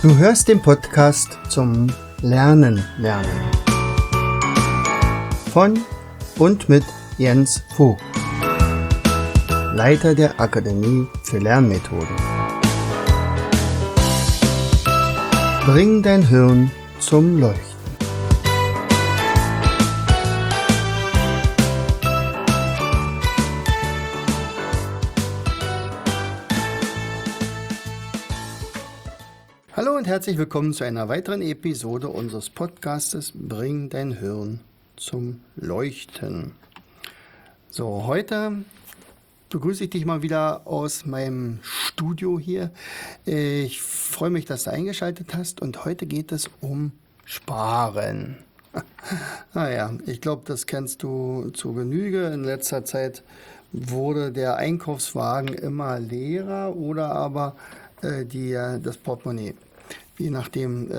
Du hörst den Podcast zum Lernen. Von und mit Jens Vogt, Leiter der Akademie für Lernmethoden. Bring dein Hirn zum Leuchten. Hallo und herzlich willkommen zu einer weiteren Episode unseres Podcastes Bring dein Hirn zum Leuchten. So, heute begrüße ich dich mal wieder aus meinem Studio hier. Ich freue mich, dass du eingeschaltet hast und heute geht es um Sparen. Naja, ich glaube, das kennst du zu Genüge. In letzter Zeit wurde der Einkaufswagen immer leerer oder aber das Portemonnaie. Je nachdem,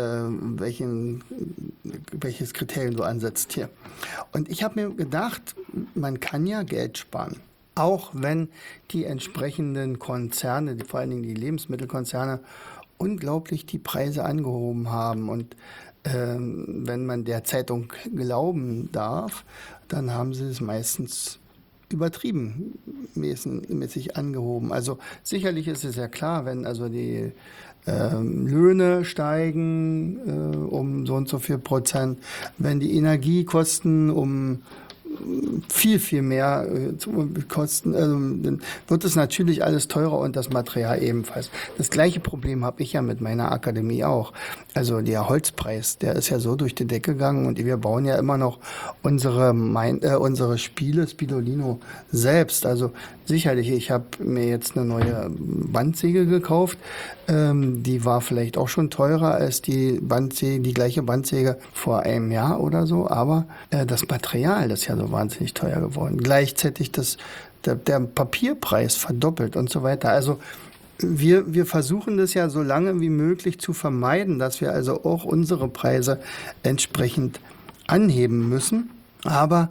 welches Kriterium du ansetzt hier. Und ich habe mir gedacht, man kann ja Geld sparen. Auch wenn die entsprechenden Konzerne, vor allen Dingen die Lebensmittelkonzerne, unglaublich die Preise angehoben haben. Und wenn man der Zeitung glauben darf, dann haben sie es meistens übertrieben mäßig angehoben. Also sicherlich ist es ja klar, wenn also die Löhne steigen um so und so viel Prozent, wenn die Energiekosten um viel mehr kosten, dann wird es natürlich alles teurer und das Material ebenfalls. Das gleiche Problem habe ich ja mit meiner Akademie auch. Also der Holzpreis, der ist ja so durch die Decke gegangen und wir bauen ja immer noch unsere Spiele, Spidolino, selbst. Also sicherlich, ich habe mir jetzt eine neue Bandsäge gekauft. Die war vielleicht auch schon teurer als die gleiche Bandsäge vor einem Jahr oder so. Aber das Material, das ist ja so wahnsinnig teuer geworden. Gleichzeitig der Papierpreis verdoppelt und so weiter. Also wir versuchen das ja so lange wie möglich zu vermeiden, dass wir also auch unsere Preise entsprechend anheben müssen. Aber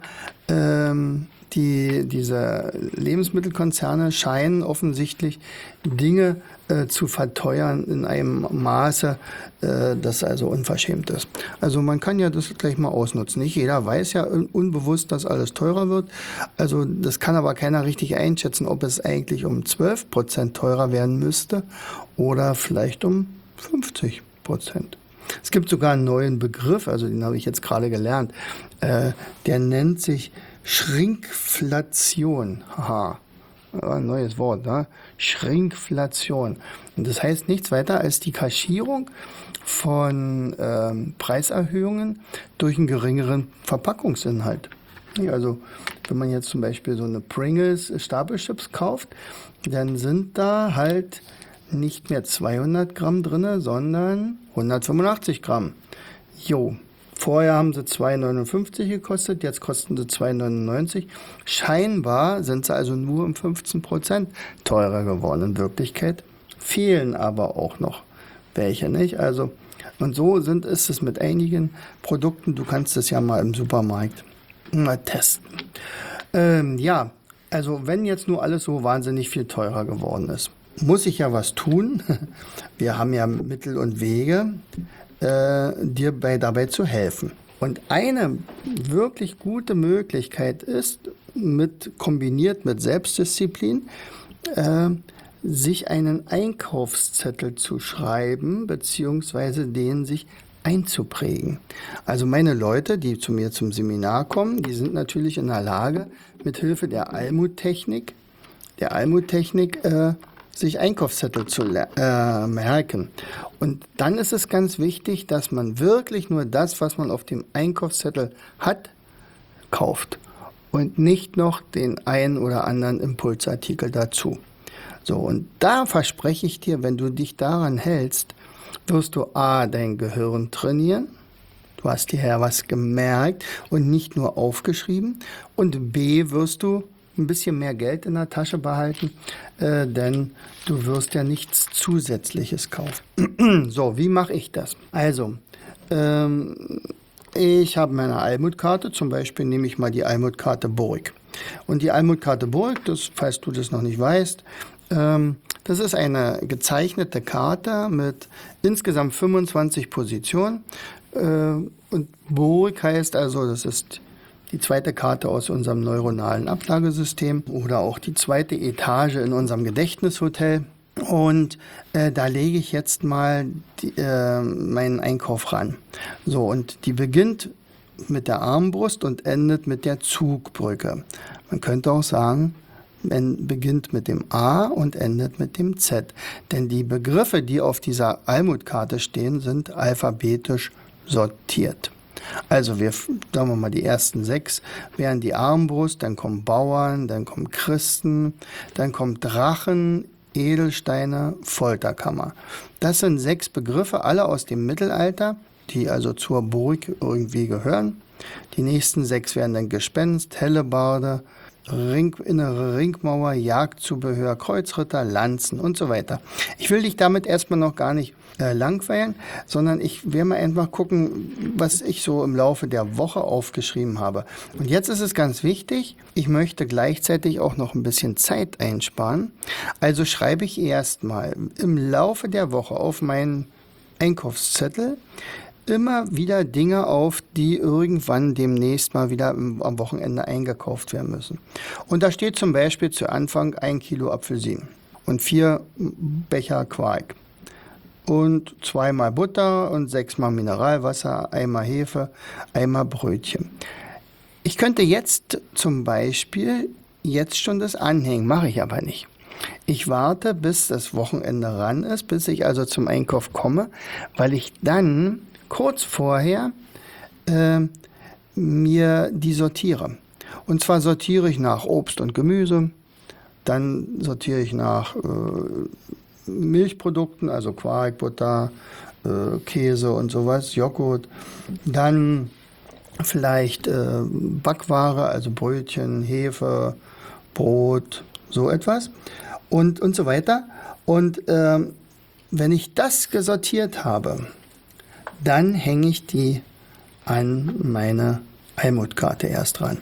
diese Lebensmittelkonzerne scheinen offensichtlich Dinge zu verteuern in einem Maße, das also unverschämt ist. Also man kann ja das gleich mal ausnutzen. Nicht jeder weiß ja unbewusst, dass alles teurer wird. Also das kann aber keiner richtig einschätzen, ob es eigentlich um 12% teurer werden müsste oder vielleicht um 50%. Es gibt sogar einen neuen Begriff, also den habe ich jetzt gerade gelernt, der nennt sich Schrinkflation. Haha, ein neues Wort, ne? Schrinkflation. Und das heißt nichts weiter als die Kaschierung von Preiserhöhungen durch einen geringeren Verpackungsinhalt. Ja, also wenn man jetzt zum Beispiel so eine Pringles Stapelchips kauft, dann sind da halt nicht mehr 200 Gramm drin, sondern 185 Gramm. Jo. Vorher haben sie 2,59 gekostet, jetzt kosten sie 2,99. Scheinbar sind sie also nur um 15% teurer geworden. In Wirklichkeit fehlen aber auch noch welche, nicht? Also, und so ist es mit einigen Produkten. Du kannst es ja mal im Supermarkt mal testen. Ja, also wenn jetzt nur alles so wahnsinnig viel teurer geworden ist, muss ich ja was tun. Wir haben ja Mittel und Wege, dir dabei zu helfen. Und eine wirklich gute Möglichkeit ist, kombiniert mit Selbstdisziplin, sich einen Einkaufszettel zu schreiben, beziehungsweise den sich einzuprägen. Also meine Leute, die zu mir zum Seminar kommen, die sind natürlich in der Lage, mit Hilfe der Almut-Technik, sich Einkaufszettel zu merken. Und dann ist es ganz wichtig, dass man wirklich nur das, was man auf dem Einkaufszettel hat, kauft und nicht noch den einen oder anderen Impulsartikel dazu. So, und da verspreche ich dir, wenn du dich daran hältst, wirst du A, dein Gehirn trainieren. Du hast dir ja was gemerkt und nicht nur aufgeschrieben. Und B, wirst du ein bisschen mehr Geld in der Tasche behalten, denn du wirst ja nichts Zusätzliches kaufen. So, wie mache ich das? Also, ich habe meine Almutkarte, zum Beispiel nehme ich mal die Almutkarte Burg. Und die Almutkarte Burg, falls du das noch nicht weißt, Das ist eine gezeichnete Karte mit insgesamt 25 Positionen. Und Burg heißt also, das ist die zweite Karte aus unserem neuronalen Ablagesystem oder auch die zweite Etage in unserem Gedächtnishotel. Und da lege ich jetzt mal meinen Einkauf ran. So, und die beginnt mit der Armbrust und endet mit der Zugbrücke. Man könnte auch sagen, beginnt mit dem A und endet mit dem Z. Denn die Begriffe, die auf dieser Almutkarte stehen, sind alphabetisch sortiert. Also sagen wir mal, die ersten 6 wären die Armbrust, dann kommen Bauern, dann kommen Christen, dann kommt Drachen, Edelsteine, Folterkammer. Das sind 6 Begriffe, alle aus dem Mittelalter, die also zur Burg irgendwie gehören. Die nächsten 6 wären dann Gespenst, Hellebarde, innere Ringmauer, Jagdzubehör, Kreuzritter, Lanzen und so weiter. Ich will dich damit erstmal noch gar nicht langweilen, sondern ich werde mal einfach gucken, was ich so im Laufe der Woche aufgeschrieben habe. Und jetzt ist es ganz wichtig, ich möchte gleichzeitig auch noch ein bisschen Zeit einsparen. Also schreibe ich erstmal im Laufe der Woche auf meinen Einkaufszettel immer wieder Dinge auf, die irgendwann demnächst mal wieder am Wochenende eingekauft werden müssen. Und da steht zum Beispiel zu Anfang 1 Kilo Apfelsinen und 4 Becher Quark und 2-mal Butter und 6-mal Mineralwasser, 1-mal Hefe, 1-mal Brötchen. Ich könnte jetzt zum Beispiel schon das anhängen, mache ich aber nicht. Ich warte, bis das Wochenende ran ist, bis ich also zum Einkauf komme, weil ich dann kurz vorher mir die sortiere. Und zwar sortiere ich nach Obst und Gemüse, dann sortiere ich nach Milchprodukten, also Quark, Butter, Käse und sowas, Joghurt, dann vielleicht Backware, also Brötchen, Hefe, Brot, so etwas und so weiter. Und wenn ich das gesortiert habe, dann hänge ich die an meine Almutkarte erst ran.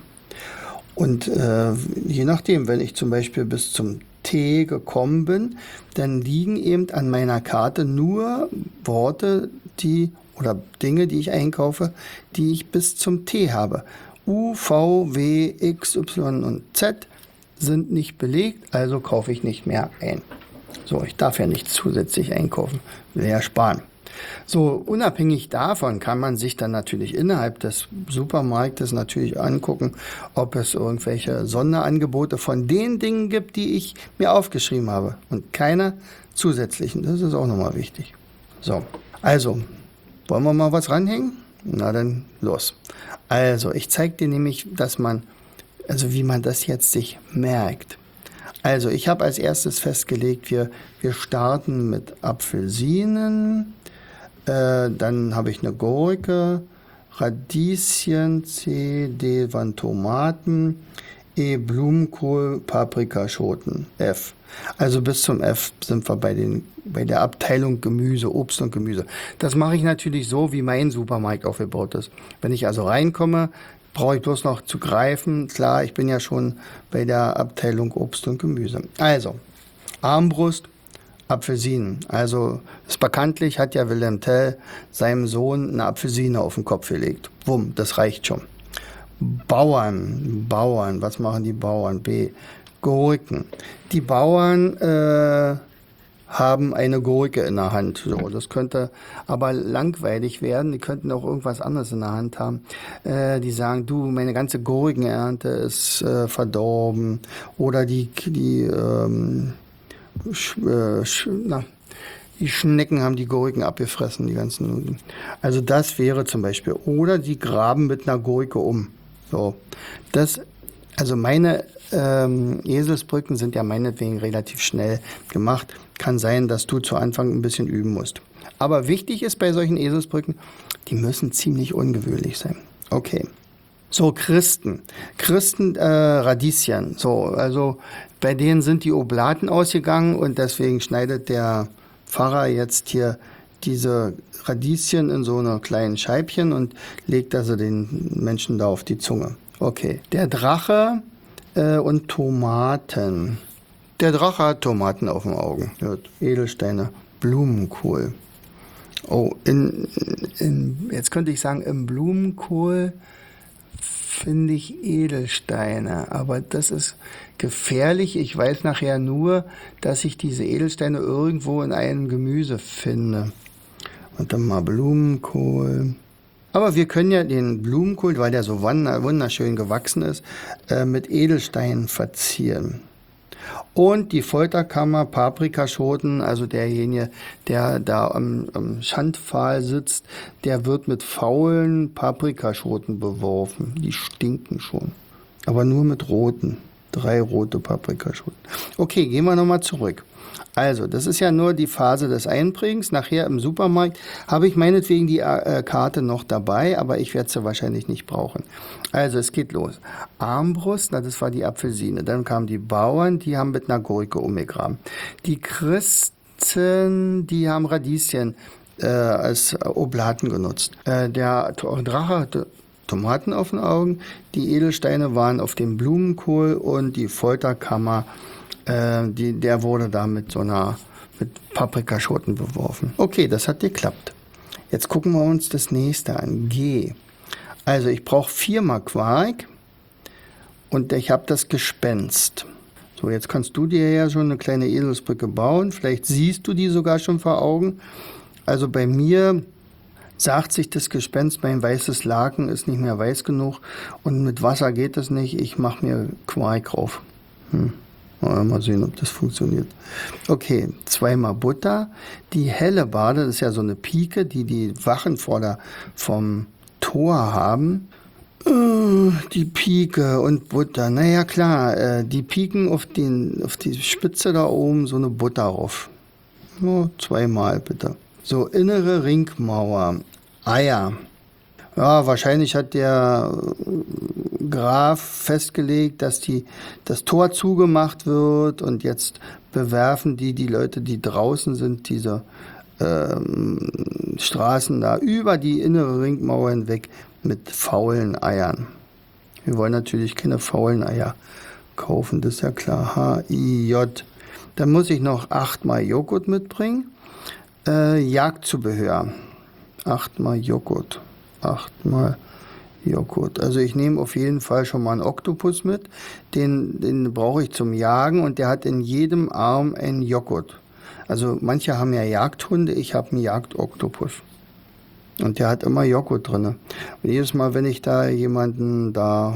Und je nachdem, wenn ich zum Beispiel bis zum T gekommen bin, dann liegen eben an meiner Karte nur Worte, oder Dinge, die ich einkaufe, die ich bis zum T habe. U, V, W, X, Y und Z sind nicht belegt, also kaufe ich nicht mehr ein. So, ich darf ja nicht zusätzlich einkaufen, will ja sparen. So, unabhängig davon kann man sich dann natürlich innerhalb des Supermarktes natürlich angucken, ob es irgendwelche Sonderangebote von den Dingen gibt, die ich mir aufgeschrieben habe und keine zusätzlichen. Das ist auch nochmal wichtig. So, also, wollen wir mal was ranhängen? Na dann los. Also, ich zeige dir nämlich, wie man das jetzt sich merkt. Also, ich habe als erstes festgelegt, wir starten mit Apfelsinen. Dann habe ich eine Gurke, Radieschen, C, D waren Tomaten, E Blumenkohl, Paprikaschoten, F. Also bis zum F sind wir bei der Abteilung Gemüse, Obst und Gemüse. Das mache ich natürlich so, wie mein Supermarkt aufgebaut ist. Wenn ich also reinkomme, brauche ich bloß noch zu greifen. Klar, ich bin ja schon bei der Abteilung Obst und Gemüse. Also, Armbrust, Apfelsinen. Also ist bekanntlich, hat ja Wilhelm Tell seinem Sohn eine Apfelsine auf den Kopf gelegt. Wumm, das reicht schon. Bauern, was machen die Bauern? B, Gurken. Die Bauern haben eine Gurke in der Hand. So, das könnte aber langweilig werden. Die könnten auch irgendwas anderes in der Hand haben. Die sagen, du, meine ganze Gurkenernte ist verdorben. Oder die Schnecken haben die Gurken abgefressen, die ganzen. Also das wäre zum Beispiel. Oder die graben mit einer Gurke um. So, also meine Eselsbrücken sind ja meinetwegen relativ schnell gemacht. Kann sein, dass du zu Anfang ein bisschen üben musst. Aber wichtig ist bei solchen Eselsbrücken, die müssen ziemlich ungewöhnlich sein. Okay. So, Christen, Radieschen. So, also bei denen sind die Oblaten ausgegangen und deswegen schneidet der Pfarrer jetzt hier diese Radieschen in so eine kleinen Scheibchen und legt also den Menschen da auf die Zunge. Okay, der Drache und Tomaten. Der Drache hat Tomaten auf den Augen. Gut. Edelsteine, Blumenkohl. Oh, jetzt könnte ich sagen, im Blumenkohl finde ich Edelsteine, aber das ist gefährlich. Ich weiß nachher nur, dass ich diese Edelsteine irgendwo in einem Gemüse finde. Und dann mal Blumenkohl. Aber wir können ja den Blumenkohl, weil der so wunderschön gewachsen ist, mit Edelsteinen verzieren. Und die Folterkammer, Paprikaschoten, also derjenige, der da am Schandpfahl sitzt, der wird mit faulen Paprikaschoten beworfen. Die stinken schon. Aber nur mit roten. 3 rote Paprikaschoten. Okay, gehen wir nochmal zurück. Also, das ist ja nur die Phase des Einprägens. Nachher im Supermarkt habe ich meinetwegen die Karte noch dabei, aber ich werde sie wahrscheinlich nicht brauchen. Also, es geht los. Armbrust, na, das war die Apfelsine. Dann kamen die Bauern, die haben mit einer Gurke umgegraben. Die Christen, die haben Radieschen als Oblaten genutzt. Der Drache hatte Tomaten auf den Augen, die Edelsteine waren auf dem Blumenkohl und die Folterkammer, der wurde da mit Paprikaschoten beworfen. Okay, das hat geklappt. Jetzt gucken wir uns das nächste an. G. Also ich brauche 4-mal Quark und ich habe das Gespenst. So, jetzt kannst du dir ja schon eine kleine Eselsbrücke bauen. Vielleicht siehst du die sogar schon vor Augen. Also bei mir sagt sich das Gespenst, mein weißes Laken ist nicht mehr weiß genug und mit Wasser geht das nicht. Ich mache mir Quark drauf. Mal sehen, ob das funktioniert. Okay, 2-mal Butter. Die Hellebarde, das ist ja so eine Pike, die die Wachen vom Tor haben. Die Pike und Butter. Naja, klar, die pieken auf die Spitze da oben so eine Butter rauf. Oh, 2-mal bitte. So, innere Ringmauer. Eier. Ja, wahrscheinlich hat der Graf festgelegt, dass das Tor zugemacht wird und jetzt bewerfen die Leute, die draußen sind, diese Straßen da über die innere Ringmauer hinweg mit faulen Eiern. Wir wollen natürlich keine faulen Eier kaufen, das ist ja klar. H-I-J. Dann muss ich noch 8-mal Joghurt mitbringen. Jagdzubehör. 8-mal Joghurt. 8-mal Joghurt. Also ich nehme auf jeden Fall schon mal einen Oktopus mit. Den brauche ich zum Jagen und der hat in jedem Arm einen Joghurt. Also manche haben ja Jagdhunde, ich habe einen Jagdoktopus. Und der hat immer Joghurt drin. Und jedes Mal, wenn ich da jemanden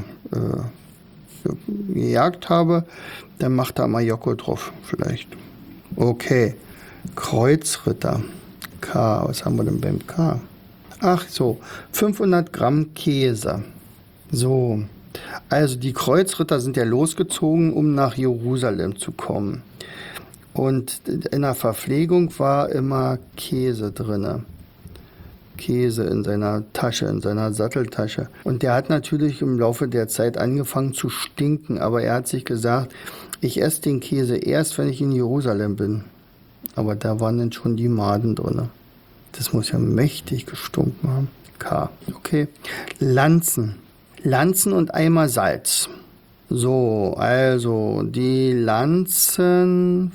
gejagt habe, dann macht er mal Joghurt drauf, vielleicht. Okay. Kreuzritter. K. Was haben wir denn beim K? Ach so, 500 Gramm Käse. So, also die Kreuzritter sind ja losgezogen, um nach Jerusalem zu kommen. Und in der Verpflegung war immer Käse drin. Käse in seiner Tasche, in seiner Satteltasche. Und der hat natürlich im Laufe der Zeit angefangen zu stinken, aber er hat sich gesagt, ich esse den Käse erst, wenn ich in Jerusalem bin. Aber da waren dann schon die Maden drin. Das muss ja mächtig gestunken haben. K. Okay. Lanzen. Lanzen und Eimer Salz. So, also die Lanzen,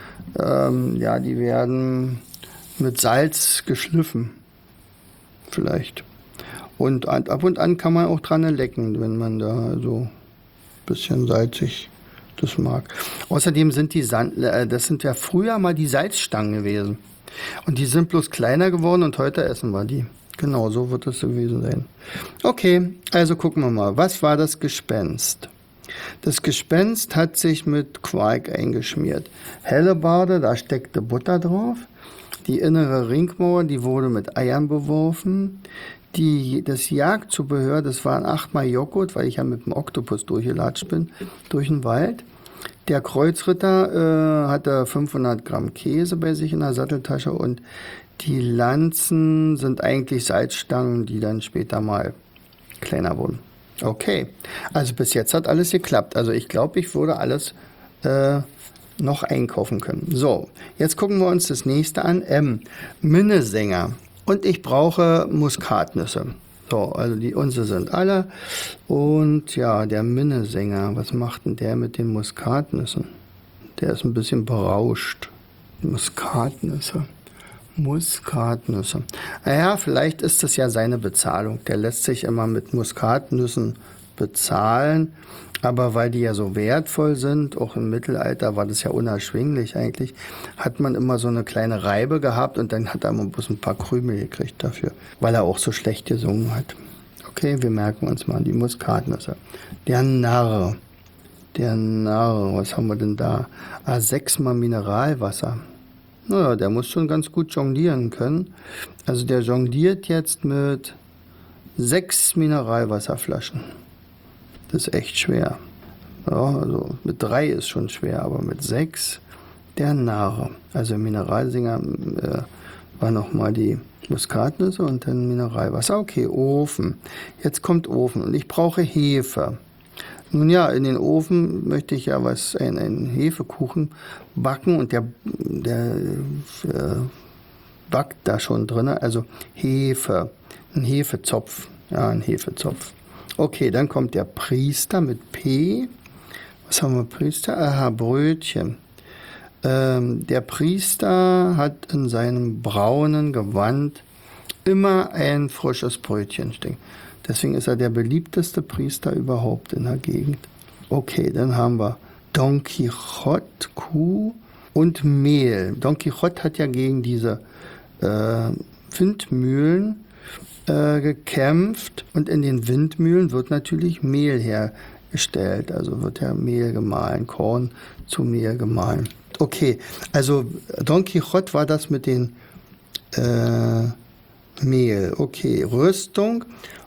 die werden mit Salz geschliffen. Vielleicht. Und ab und an kann man auch dran lecken, wenn man da so ein bisschen salzig das mag. Außerdem sind das sind ja früher mal die Salzstangen gewesen. Und die sind bloß kleiner geworden und heute essen wir die. Genau, so wird es gewesen sein. Okay, also gucken wir mal. Was war das Gespenst? Das Gespenst hat sich mit Quark eingeschmiert. Hellebarde, da steckte Butter drauf. Die innere Ringmauer, die wurde mit Eiern beworfen. Das Jagdzubehör, das waren 8-mal Joghurt, weil ich ja mit dem Oktopus durchgelatscht bin, durch den Wald. Der Kreuzritter hatte 500 Gramm Käse bei sich in der Satteltasche und die Lanzen sind eigentlich Salzstangen, die dann später mal kleiner wurden. Okay, also bis jetzt hat alles geklappt. Also ich glaube, ich würde alles noch einkaufen können. So, jetzt gucken wir uns das nächste an. M. Minnesänger. Und ich brauche Muskatnüsse. So, also unsere sind alle. Und ja, der Minnesänger, was macht denn der mit den Muskatnüssen? Der ist ein bisschen berauscht. Muskatnüsse. Muskatnüsse. Naja, vielleicht ist das ja seine Bezahlung. Der lässt sich immer mit Muskatnüssen bezahlen. Aber weil die ja so wertvoll sind, auch im Mittelalter war das ja unerschwinglich eigentlich, hat man immer so eine kleine Reibe gehabt und dann hat er immer bloß ein paar Krümel gekriegt dafür, weil er auch so schlecht gesungen hat. Okay, wir merken uns mal die Muskatnüsse. Der Narr. Der Narr, was haben wir denn da? 6 mal Mineralwasser. Naja, der muss schon ganz gut jonglieren können. Also der jongliert jetzt mit 6 Mineralwasserflaschen. Das ist echt schwer. Ja, also mit 3 ist schon schwer, aber mit 6, der Narr. Also im Mineralsinger war nochmal die Muskatnüsse und dann Mineralwasser. Okay, Ofen. Jetzt kommt Ofen und ich brauche Hefe. Nun ja, in den Ofen möchte ich ja einen Hefekuchen backen und der backt da schon drin. Also Hefe, ein Hefezopf. Ja, ein Hefezopf. Okay, dann kommt der Priester mit P. Was haben wir, Priester? Aha, Brötchen. Der Priester hat in seinem braunen Gewand immer ein frisches Brötchen stehen. Deswegen ist er der beliebteste Priester überhaupt in der Gegend. Okay, dann haben wir Don Quixote, Kuh und Mehl. Don Quixote hat ja gegen diese Windmühlen gekämpft und in den Windmühlen wird natürlich Mehl hergestellt. Also wird ja Mehl gemahlen, Korn zu Mehl gemahlen. Okay, also Don Quixote war das mit den Mehl. Okay, Rüstung,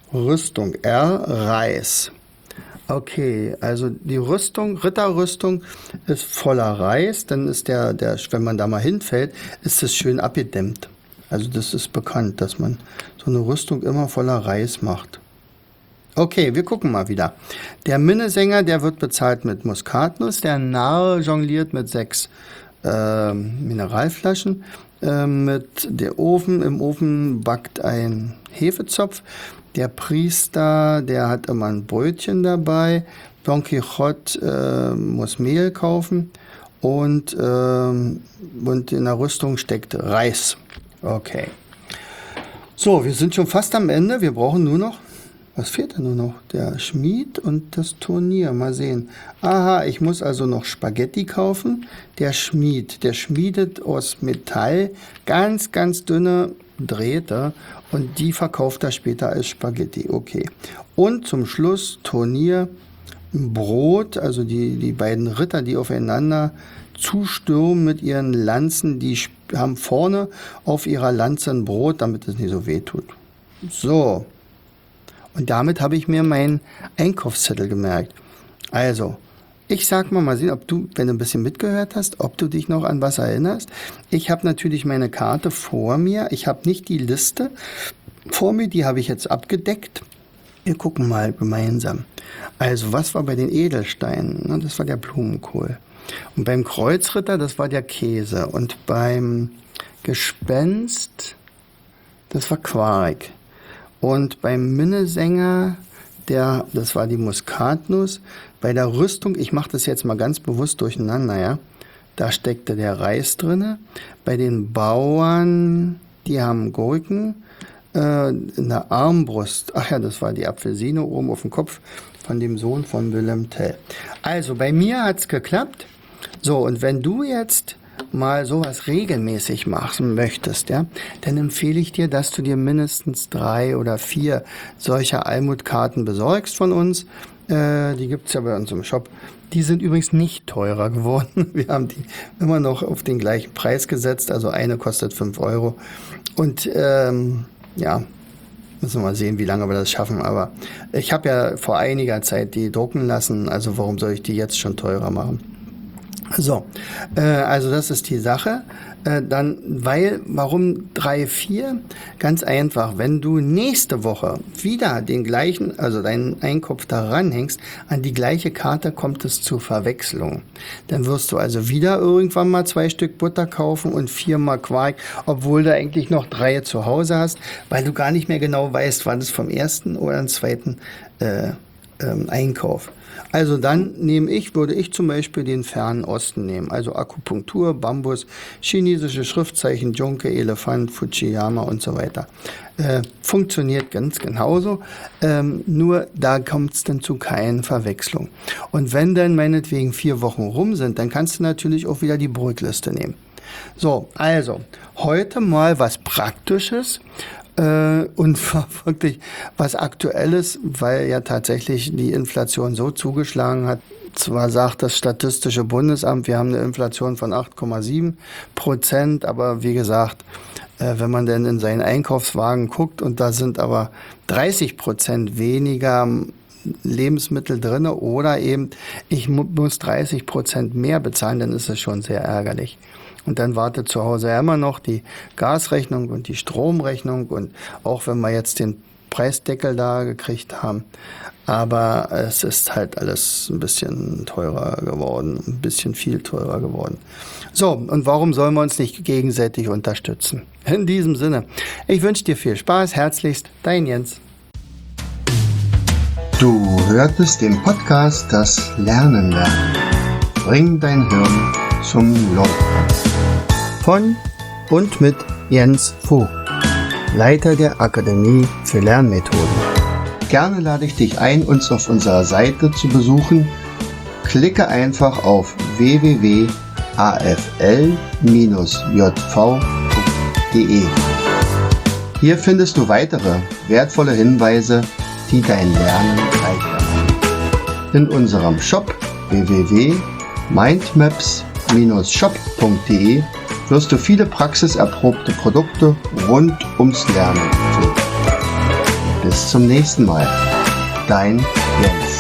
R, Reis. Okay, also die Rüstung, Ritterrüstung ist voller Reis, dann ist wenn man da mal hinfällt, ist es schön abgedämmt. Also das ist bekannt, dass man so eine Rüstung immer voller Reis macht. Okay, wir gucken mal wieder. Der Minnesänger, der wird bezahlt mit Muskatnuss, der Narr jongliert mit 6 Mineralflaschen, mit der Ofen, im Ofen backt ein Hefezopf, der Priester, der hat immer ein Brötchen dabei, Don Quixote muss Mehl kaufen und in der Rüstung steckt Reis. Okay. So, wir sind schon fast am Ende. Wir brauchen nur noch, was fehlt denn nur noch? Der Schmied und das Turnier. Mal sehen. Aha, ich muss also noch Spaghetti kaufen. Der Schmied, der schmiedet aus Metall ganz, ganz dünne Drähte und die verkauft er später als Spaghetti. Okay. Und zum Schluss Turnier, Brot, also die beiden Ritter, die aufeinander zustürmen mit ihren Lanzen, die haben vorne auf ihrer Lanze ein Brot, damit es nicht so weh tut. So, und damit habe ich mir meinen Einkaufszettel gemerkt. Also, ich sag mal sehen, ob du, wenn du ein bisschen mitgehört hast, ob du dich noch an was erinnerst. Ich habe natürlich meine Karte vor mir. Ich habe nicht die Liste vor mir, die habe ich jetzt abgedeckt. Wir gucken mal gemeinsam. Also, was war bei den Edelsteinen? Das war der Blumenkohl. Und beim Kreuzritter, das war der Käse. Und beim Gespenst, das war Quark. Und beim Minnesänger, das war die Muskatnuss. Bei der Rüstung, ich mache das jetzt mal ganz bewusst durcheinander, ja. Da steckte der Reis drinne. Bei den Bauern, die haben Gurken. In der Armbrust, ach ja, das war die Apfelsine oben auf dem Kopf von dem Sohn von Wilhelm Tell. Also, bei mir hat's geklappt. So, und wenn du jetzt mal sowas regelmäßig machen möchtest, ja, dann empfehle ich dir, dass du dir mindestens 3 oder 4 solcher Almutkarten besorgst von uns. Die gibt's ja bei uns im Shop. Die sind übrigens nicht teurer geworden. Wir haben die immer noch auf den gleichen Preis gesetzt. Also eine kostet 5 Euro. Und ja, müssen wir mal sehen, wie lange wir das schaffen. Aber ich habe ja vor einiger Zeit die drucken lassen. Also warum soll ich die jetzt schon teurer machen? So, also das ist die Sache. Warum 3, 4? Ganz einfach, wenn du nächste Woche wieder den gleichen, also deinen Einkauf da ranhängst, an die gleiche Karte kommt es zur Verwechslung. Dann wirst du also wieder irgendwann mal 2 Stück Butter kaufen und 4 mal Quark, obwohl du eigentlich noch 3 zu Hause hast, weil du gar nicht mehr genau weißt, wann es vom ersten oder dem zweiten Einkauf. Also dann würde ich zum Beispiel den Fernen Osten nehmen. Also Akupunktur, Bambus, chinesische Schriftzeichen, Junke, Elefant, Fujiyama und so weiter. Funktioniert ganz genauso, nur da kommt es dann zu keinen Verwechslungen. Und wenn dann meinetwegen 4 Wochen rum sind, dann kannst du natürlich auch wieder die Brötliste nehmen. So, also heute mal was Praktisches und wirklich was Aktuelles, weil ja tatsächlich die Inflation so zugeschlagen hat. Zwar sagt das Statistische Bundesamt, wir haben eine Inflation von 8,7%, aber wie gesagt, wenn man denn in seinen Einkaufswagen guckt und da sind aber 30% weniger Lebensmittel drin oder eben ich muss 30% mehr bezahlen, dann ist es schon sehr ärgerlich. Und dann wartet zu Hause ja immer noch die Gasrechnung und die Stromrechnung und auch wenn wir jetzt den Preisdeckel da gekriegt haben. Aber es ist halt alles ein bisschen teurer geworden, ein bisschen viel teurer geworden. So, und warum sollen wir uns nicht gegenseitig unterstützen? In diesem Sinne, ich wünsche dir viel Spaß. Herzlichst, dein Jens. Du hörtest den Podcast Das Lernen lernen. Bring dein Hirn zum Laufen. Von und mit Jens Vogt, Leiter der Akademie für Lernmethoden. Gerne lade ich dich ein, uns auf unserer Seite zu besuchen. Klicke einfach auf www.afl-jv.de. Hier findest du weitere wertvolle Hinweise, die dein Lernen leichter machen. In unserem Shop www.mindmaps-shop.de wirst du viele praxiserprobte Produkte rund ums Lernen finden. Bis zum nächsten Mal. Dein Jens.